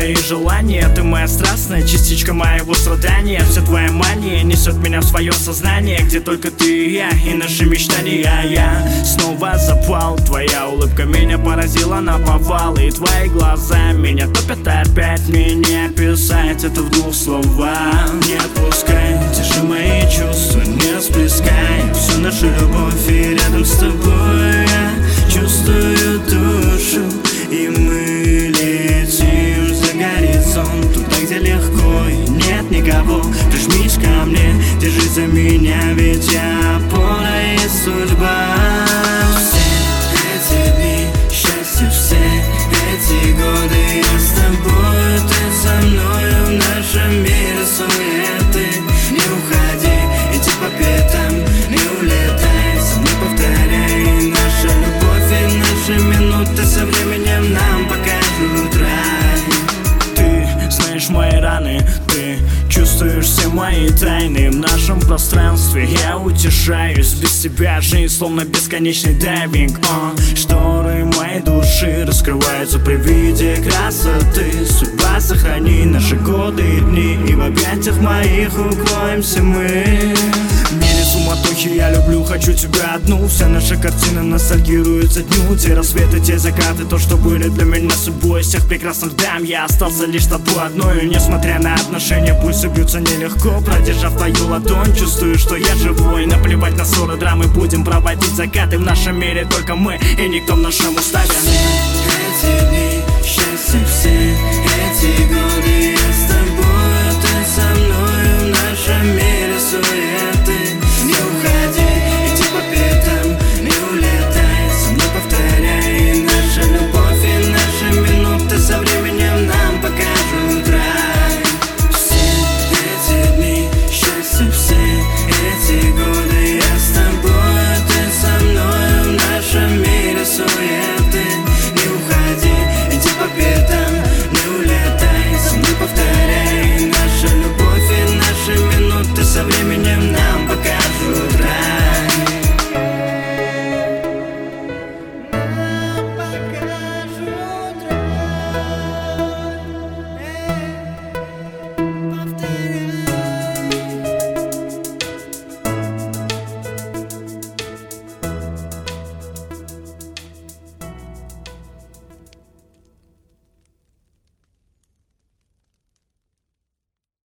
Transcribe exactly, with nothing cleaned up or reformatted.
мои желания. Ты моя страстная частичка моего страдания. Вся твоя мания несет меня в свое сознание, где только ты и я, и наши мечтания. Я снова запал, твоя улыбка меня поразила наповал, и твои глаза меня топят опять. Мне не описать это в двух словах. Не отпускай, держи мои чувства, не расплескай всю нашу любовь, и рядом с тобой я чувствую душу. И мы летим за горизонт, туда, где легко и нет никого. Прижмись ко мне, держись за меня, ведь я опора и судьба. Все эти дни, счастье, все эти годы я с тобою, ты со мною в нашем мире суеты. Не уходи, иди по пятам, не улетай, не повторяй. Наша любовь и наши минуты со временем нам покажут рай. Ты знаешь мои раны, ты чувствуешь все мои тайны. В нашем пространстве я утешаюсь. Без тебя жизнь словно бесконечный дайвинг. uh. Шторы моей души раскрываются при виде красоты. Судьба, сохрани наши годы и дни, и в объятиях моих укроемся мы. В мире суматохи я люблю, хочу тебя одну. Вся наша картина ностальгируется дню. Те рассветы, те закаты, то, что были для меня судьбой. Из всех прекрасных дам я остался лишь тобой одной. И несмотря на отношения, пульсы бьются нелегко. Продержав твою ладонь, чувствую, что я живой. Наплевать на ссоры, драмы, будем проводить закаты. В нашем мире только мы и никто в нашем уставе. Эти дни